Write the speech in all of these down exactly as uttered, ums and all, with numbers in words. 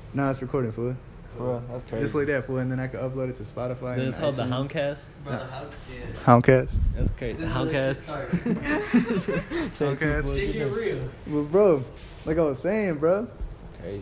Nah, it's recording, fool. Bro, that's crazy. Just like that, fool, and then I can upload it to Spotify. Then and it's called the iTunes. Houndcast. Bro, the Hound, yeah. Houndcast. That's crazy. This The is where this Houndcast. shit starts. Houndcast. Shit get real. Well, bro, like I was saying, bro. It's crazy.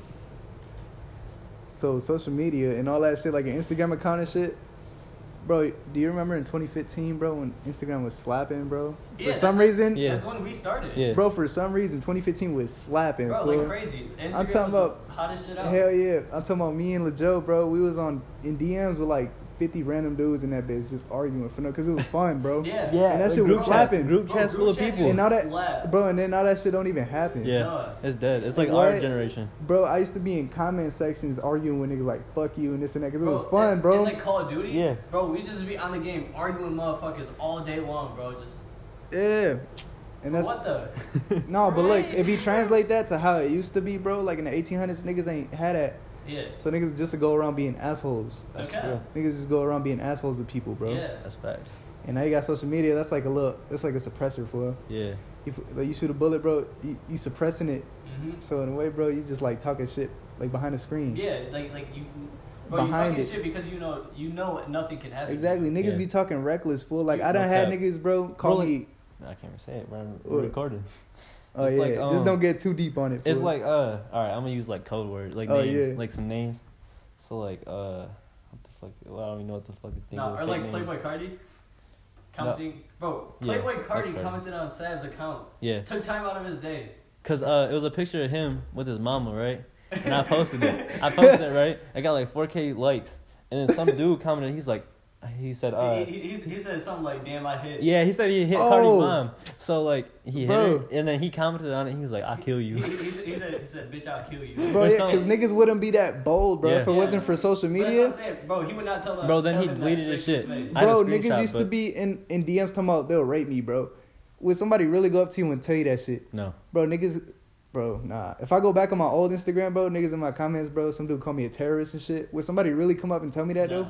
So social media and all that shit, like an Instagram account and shit. Bro, do you remember in twenty fifteen, bro, when Instagram was slapping, bro? Yeah, For some that- reason, Yeah. That's when we started. Yeah. bro, for some reason, twenty fifteen was slapping, Bro, fool. like crazy. Instagram I'm talking was about- the hottest shit out. Hell yeah. I'm talking about me and LeJoe, bro. We was on in D Ms with like fifty random dudes in that bitch just arguing for no, because it was fun, bro. Yeah. Yeah, And that like shit was group slapping. Chats, group Bro, chats group full of chats people. is- And now that, Slap. bro, and then now that shit don't even happen. Yeah, No. it's dead. It's like What? our generation. Bro, I used to be in comment sections arguing with niggas like, fuck you and this and that, because it was Bro, fun, and- bro. And like Call of Duty. Yeah. Bro, we just be on the game arguing motherfuckers all day long, bro. Just Yeah. And that's what the? no, but look, Right. if you translate that to how it used to be, bro, like in the eighteen hundreds, niggas ain't had that. Yeah. So niggas just to go around being assholes. That's Okay. true. Niggas just go around being assholes to people, bro. Yeah. That's facts. And now you got social media. That's like a little. It's like a suppressor for. Yeah. You, like you shoot a bullet, bro. You, you suppressing it. Mhm. So in a way, bro, you just like talking shit like behind the screen. Yeah, like like you. Bro, Behind you it. talking shit because you know you know nothing can happen. Exactly. Niggas Yeah. be talking reckless, fool. Like I No done had cap. niggas, bro, call Bro, like- me. I can't even say it, bro. I'm What? recording. Oh it's yeah. like, um, just don't get too deep on it. It's fool. like, uh, alright, I'm gonna use like code words, like Oh, names, yeah. like some names. So, like, uh, what the fuck? Well, I don't even know what the fuck to think No, of. a or fake like name. Playboy Cardi. Commenting, bro. Yeah, Playboy that's Cardi crazy. commented on Sab's account. Yeah. Took time out of his day. Cause uh, it was a picture of him with his mama, right? And I posted it. I posted it, right? I got like four K likes, and then some dude commented. He's like, he said, uh, he, he, he, he said something like, "Damn, I hit." yeah, he said he hit Oh. Cardi's mom. So like he hit Bro. her, and then he commented on it. He was like, "I'll kill He, you." he, he, said, he said, he said, "Bitch, I'll kill you." Bro, There's yeah, some- because niggas wouldn't be that bold, bro, Yeah. if it Yeah. wasn't for social But that's what media. I'm saying, bro. He would not tell that. Bro, then tell he him that deleted his straight to shit. face. I had a Bro, screenshot, niggas used to but- be in, in D Ms talking about they'll rape me, bro. Would somebody really go up to you and tell you that shit? No. Bro, niggas, bro, nah. If I go back on my old Instagram, bro, niggas in my comments, bro, some dude call me a terrorist and shit. Would somebody really come up and tell me that, Nah. though?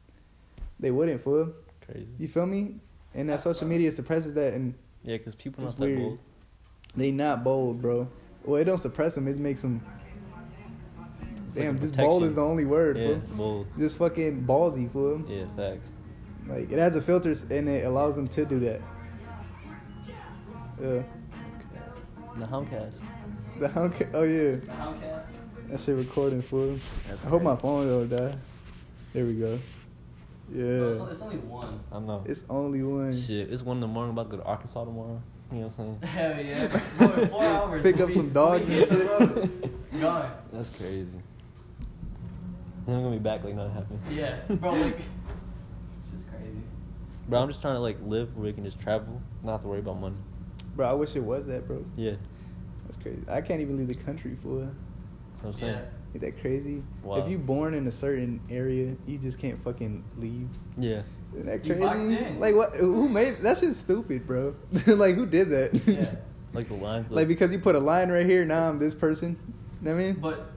They wouldn't, fool. Crazy. You feel me? And that social media suppresses that, and Yeah, cause people It's not that weird. bold. they not bold, bro. Well, it don't suppress them. It makes them. It's like Damn, a just bold protection. is the only word, Yeah, fool. bold. Just fucking ballsy, fool. Yeah, facts. Like, it adds a filter and it allows them to do that. Yeah. The Houndcast. The hunk. Oh, yeah. The Houndcast. That shit recording, fool. That's I hope my crazy. phone don't die. There we go. Bro, Yeah. it's, it's only one. I know. It's only one. Shit, it's one in the morning. I'm about to go to Arkansas tomorrow. You know what I'm saying? Hell yeah. Bro, in four hours. Pick we'll up be- some dogs we'll be and hit the road. Gone. That's crazy. Then I'm gonna be back like nothing happened. Yeah, bro. Like, it's just crazy. Bro, I'm just trying to like live where we can just travel, not have to worry about money. Bro, I wish it was that, bro. Yeah. That's crazy. I can't even leave the country, fool. You know what I'm saying? Yeah. Ain't that crazy? Wow. If you born in a certain area, you just can't fucking leave. Yeah. Isn't that You locked crazy? in. Like what? Who made that? Shit's stupid, bro. Like who did that? Yeah. Like the lines. Like because you put a line right here, now I'm this person. You know what I mean? But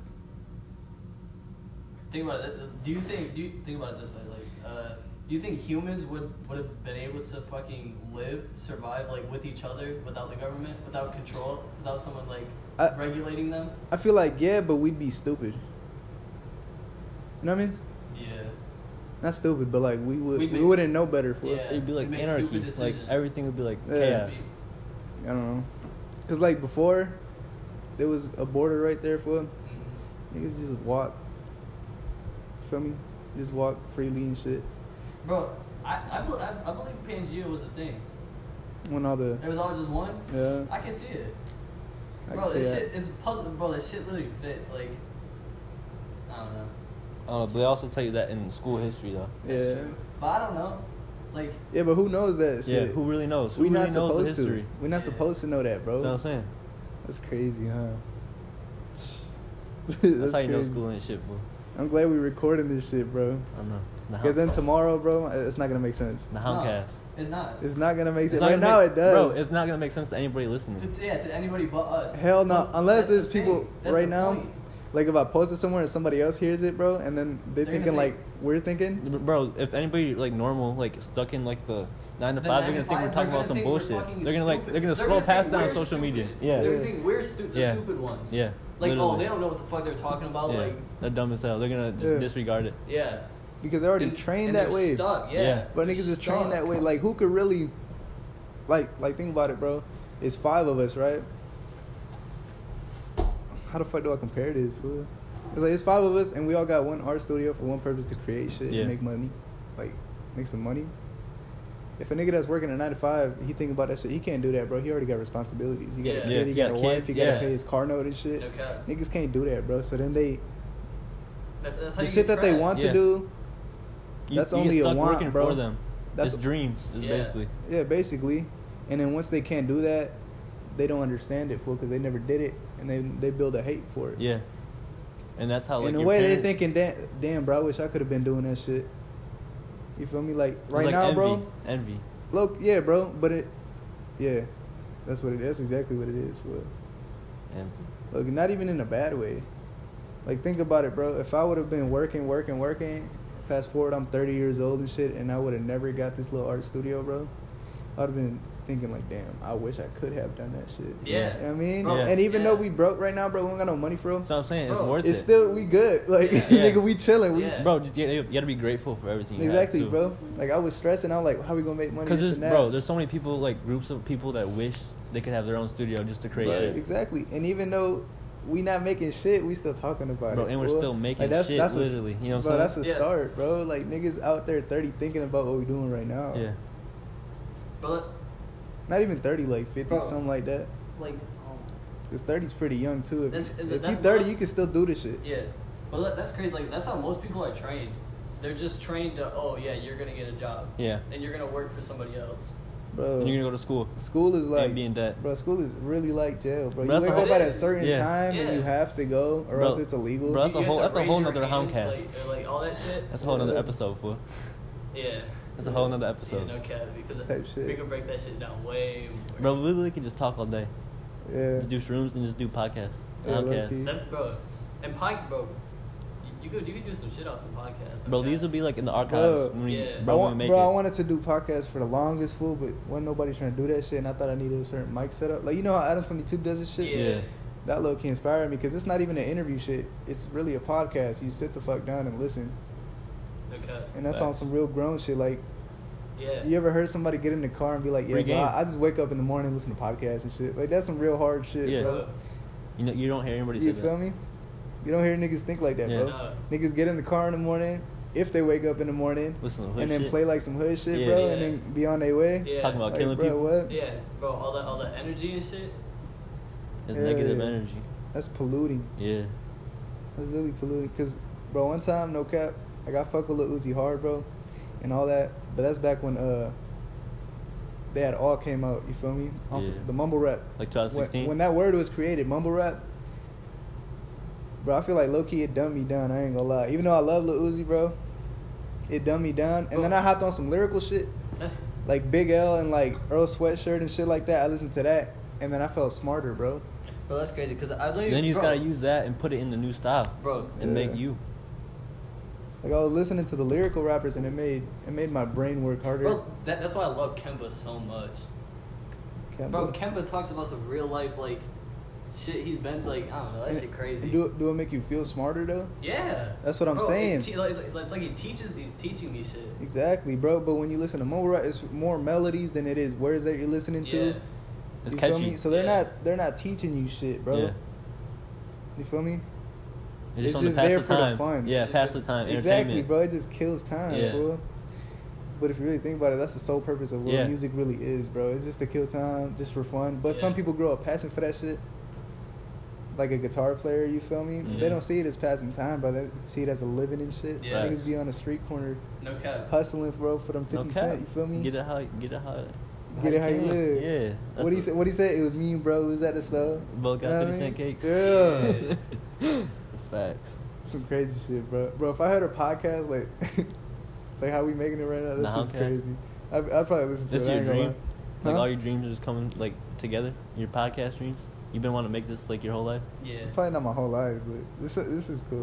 think about it. Do you think? Do you think about it this way? Like, uh, do you think humans would would have been able to fucking live, survive like with each other without the government, without control, without someone like I- regulating them? I feel like yeah, but we'd be stupid. You know what I mean? Yeah. Not stupid, but like we would We'd we make- wouldn't know better for. Yeah. It'd be like Make anarchy. stupid Like decisions. everything would be like Yeah. chaos. I don't know. Cause like before, there was a border right there for Mhm. niggas just walk. Feel me? Just walk freely and shit. Bro, I I, bel I I believe Pangea was a thing. When all the There was always just one. yeah, I can see it. I Bro, can see this that. shit is puzzle. Bro, this shit literally fits. Like, I don't know. I don't know, but they also tell you that in school history though. It's Yeah. true. But I don't know. Like, Yeah, but who knows that Yeah, shit? who really knows? Who we really not knows supposed the history? to. We're not Yeah. supposed to know that, bro. That's what I'm saying. That's crazy, huh? That's, how you know school ain't shit, fool. I'm glad we recording this shit, bro. I don't know. The Because then Hound- tomorrow, bro, it's not gonna make sense. the Houndcast. it's not. It's not gonna make It's sense. not Right gonna now, make- it does. Bro, it's not gonna make sense to anybody listening. To, yeah, to anybody but us. Hell no, But unless that's the there's people thing. That's right the now. point. Like if I post it somewhere and somebody else hears it, bro, and then they're, They're thinking gonna like think- we're thinking. Bro, if anybody like normal, like stuck in like the nine to The five, nine they're to gonna think we're five, talking they're about some gonna think we're bullshit. fucking They're gonna like stupid. they're gonna They're scroll gonna past think that on we're social stupid. media. They're Yeah, gonna think we're stu- the Yeah. stupid ones. yeah. Like, oh, literally. they don't know what the fuck they're talking about. Yeah, Like, they're dumb as hell. They're gonna just Yeah. disregard it. yeah. Because they're already And- trained and that they're way. Stuck. Yeah. Yeah. But niggas is trained that way. Like, who could really, like, like think about it, bro. It's five of us, right? How the fuck do I compare this, fool? It's like it's five of us, and we all got one art studio for one purpose: to create shit Yeah. and make money, like make some money. If a nigga that's working a nine to five, he think about that shit, he can't do that, bro. He already got responsibilities. He got Yeah. a kid, Yeah, he he got, got a wife, kids, he gotta yeah. pay his car note and shit. No cap. Niggas can't do that, bro. So then they, That's, that's how the you shit get that they trapped. want Yeah. to do, You, That's you only get a stuck want, working bro. for them. That's it's dreams. Is Yeah. basically. yeah, basically. And then once they can't do that, they don't understand it, fool, because they never did it, and they they build a hate for it. Yeah. And that's how like in a your way, parents, they thinking, damn, damn, bro, I wish I could have been doing that shit. You feel me? Like it's right like now, envy, bro. Envy. Look, yeah, bro, but it, yeah, that's what it. That's exactly what it is, fool. Envy. Look, not even in a bad way. Like, think about it, bro. If I would have been working, working, working, fast forward, I'm thirty years old and shit, and I would have never got this little art studio, bro, I would have been thinking, like, damn, I wish I could have done that shit. Yeah. You know what I mean? Bro, And even yeah. though we broke right now, bro, we don't got no money for them, That's what I'm saying. It's Bro, worth it's it. still, we good. Like, Yeah. nigga, we chilling. We, Yeah. Bro, just, you, you gotta be grateful for everything. You Exactly, have, too. bro. Like, I was stressing. I'm like, how we gonna make money? Because this there's and that? bro, there's so many people like groups of people that wish they could have their own studio just to create Right, shit. exactly. And even though we not making shit, we still talking about Bro, it. and we're fool. still making that's, shit, that's a- literally. You know what bro, I'm that's saying? a Yeah. start, bro. Like, niggas out there thirty thinking about what we doing right now. Yeah. But Not even thirty, like fifty, Bro. something like that. like, um, Because thirty's pretty young, too. If, That's- if that's- you thirty, you can still do this shit. yeah. But that- that's crazy. Like, that's how most people are trained. They're just trained to, oh yeah, you're gonna get a job. Yeah. And you're gonna work for somebody else. Bro, And you're gonna go to school. school is like, and be in debt. bro, school is really like jail, bro. Bro, You that's wake a up whole- at a certain Yeah. time Yeah. and you have to go, or Bro, else it's illegal. bro, That's a You whole- have to that's a raise whole your nother hand, Homecast. Like, or, like all that shit. That's a whole nother Yeah. episode, fool. Yeah. That's a whole nother episode. Yeah, no cap. Because Type shit. we can break that shit down way more. Bro, we literally can just talk all day. yeah. Just do shrooms and just do podcasts. Yeah, Podcasts. low-key. That, bro, and Pike, bro, you, you could you could do some shit on some podcasts. Bro, okay? these will be like in the archives Bro. when we, Yeah. bro, I when want, we make bro, it. I wanted to do podcasts for the longest, fool, but wasn't nobody trying to do that shit, and I thought I needed a certain mic setup. Like, you know how Adam twenty-two does this shit? Yeah. Yeah. That low key inspired me, because it's not even an interview shit. It's really a podcast. You sit the fuck down and listen. No cap. And that's on Facts. some real grown shit. Like, Yeah. you ever heard somebody get in the car and be like, yeah, Free bro, game. I, I just wake up in the morning and listen to podcasts and shit. Like, that's some real hard shit, Yeah. bro. You know, you don't hear anybody say You that. feel me? You don't hear niggas think like that, Yeah. bro. No. Niggas get in the car in the morning, if they wake up in the morning, Listen to hood and then shit. play like some hood shit, Yeah. bro, Yeah. and then be on their way. Yeah. Talking about Like, killing bro, people. what? Yeah, bro, all that all that energy and shit. It's Yeah. negative energy. That's polluting. Yeah. That's really polluting. Cause, bro, one time, no cap, like I fuck with Lil Uzi hard, bro, and all that. But that's back when uh, they had all came out. You feel me? Also, Yeah. the mumble rap. Like twenty sixteen. When, when that word was created, mumble rap. Bro, I feel like low key it dumbed me down. I ain't gonna lie. Even though I love Lil Uzi, bro, it dumbed me down. And then Bro. I hopped on some lyrical shit, That's like Big L and like Earl Sweatshirt and shit like that. I listened to that, and then I felt smarter, bro. bro, that's crazy. Cause I literally. then you just bro, gotta use that and put it in the new style Bro, and Yeah. make you. Like I was listening to the lyrical rappers, and it made it made my brain work harder. bro, that, that's why I love Kemba so much. Kemba. Bro, Kemba talks about some real life like shit he's been like. I don't know. That And- shit crazy. and Do it, do it make you feel smarter though? Yeah. That's what I'm Bro, saying. It te- like, like- it's like he teaches. He's teaching me shit. Exactly, bro. But when you listen to mumble rap, it's more melodies than it is words that you're listening to. Yeah. It's You feel catchy. me? So they're Yeah. not they're not teaching you shit, bro. Yeah. You feel me? It's It's just, on just to pass there the for the time. fun. Yeah, It's pass just- the time. Exactly, Entertainment. bro. It just kills time, Yeah. fool. But if you really think about it, that's the sole purpose of what Yeah. music really is, bro. It's just to kill time, just for fun. But some Yeah. people grow up passion for that shit. Like a guitar player, you feel me? Yeah. They don't see it as passing time, bro. They see it as a living and shit. Yeah. Niggas be on the street corner No cap. hustling, bro, for them No fifty cap. cent. You feel me? Get it how get it how Get it how you can. live. Yeah. What he that's said? What he said? It was me and bro. Who was at the store. Both got Know what I fifty mean? cent cakes. Yeah. Facts. Some crazy shit, bro. Bro, if I heard a podcast like, like how we making it right now, The that shit's Houndcast? crazy. I I'd probably listen to This it. I your ain't gonna dream? lie. Like Huh? all your dreams are just coming like together. Your podcast dreams. You've been wanting to make this like your whole life. Yeah. Probably not my whole life, but this this is cool.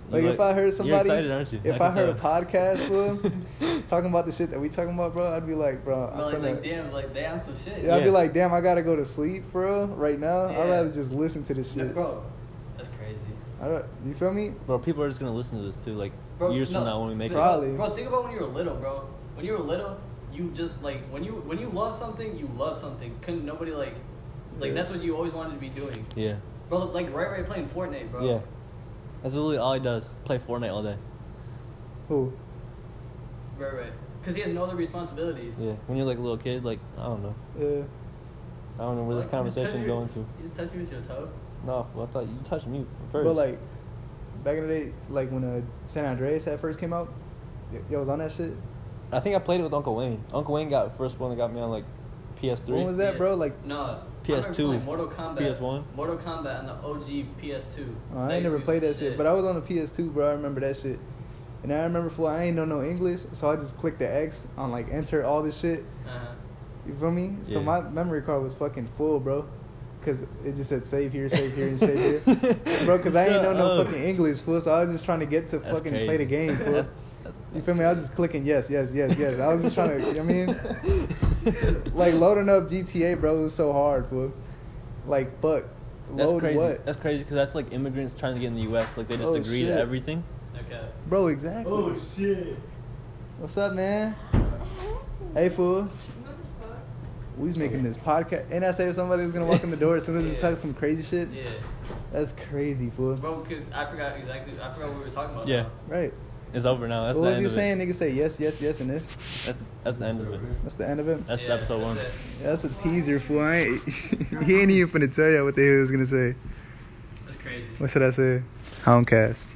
Like You if I heard You're somebody, excited, aren't you? if I I can heard a tell. podcast, fool, talking about the shit that we talking about, bro, I'd be like, bro, I'm Bro, like, finna- like, damn, like, they on some shit. yeah, I'd be Yeah. like, damn, I gotta go to sleep, bro, right now. Yeah. I'd rather just listen to this shit. Bro, that's crazy. I don't, you feel me? Bro, people are just gonna listen to this too, like Bro, years no, from now when we make think it. Probably. About, bro, think about when you were little, bro. When you were little, you just like when you when you love something, you love something. Couldn't nobody like, like Yeah. that's what you always wanted to be doing, Yeah, bro. Like right, right, playing Fortnite, bro. yeah. That's literally all he does. Play Fortnite all day. Who? Right, right. Because he has no other responsibilities. Yeah. When you're like a little kid, like I don't know. Yeah. I don't know where this Fuck, you just touch conversation your- going to. You just touch me with your toe. No, I thought you touched me first. But like, back in the day, like when uh, San Andreas had first came out, y- y'all was on that shit. I think I played it with Uncle Wayne. Uncle Wayne got the first one that got me on like P S three. When was that, Yeah. bro? Like, No. P S two, I remember playing Mortal Kombat. P S one. Mortal Kombat on the O G P S two. oh, I That ain't never used to be played that shit. shit, but I was on the P S two, bro. I remember that shit. And I remember, for I ain't know no English, so I just clicked the X on like enter all this shit. Uh-huh. You feel me? So Yeah. my memory card was fucking full, bro. Cause it just said save here, save here, and save here, bro. Cause I ain't know Shut no up. fucking English, fool. So I was just trying to get to That's fucking crazy. play the game, fool. That's- that's- You feel me? I was just clicking yes, yes, yes, yes. I was just trying to, you know what I mean? Like loading up G T A, bro, was so hard, fool. Like, fuck. That's Load crazy. what? That's crazy because that's like immigrants trying to get in the U S. Like they just Oh, agree shit. to everything. Okay. Bro, exactly. Oh, shit. What's up, man? Hey, fool. We was making this podcast. Ain't I say if somebody was gonna walk in the door as soon as we Yeah. talk some crazy shit? Yeah. That's crazy, fool. Bro, because I forgot exactly. I forgot what we were talking about. Yeah. now. Right. It's over now. That's what the was end you of saying? it. Nigga say yes, yes, yes, and this. That's that's the end of it. That's the end of it. That's Yeah, episode one. that's it. Yeah, that's a teaser, fool. I ain't, he ain't even finna tell you what the hell he was gonna say. That's crazy. What should I say? Houndcast.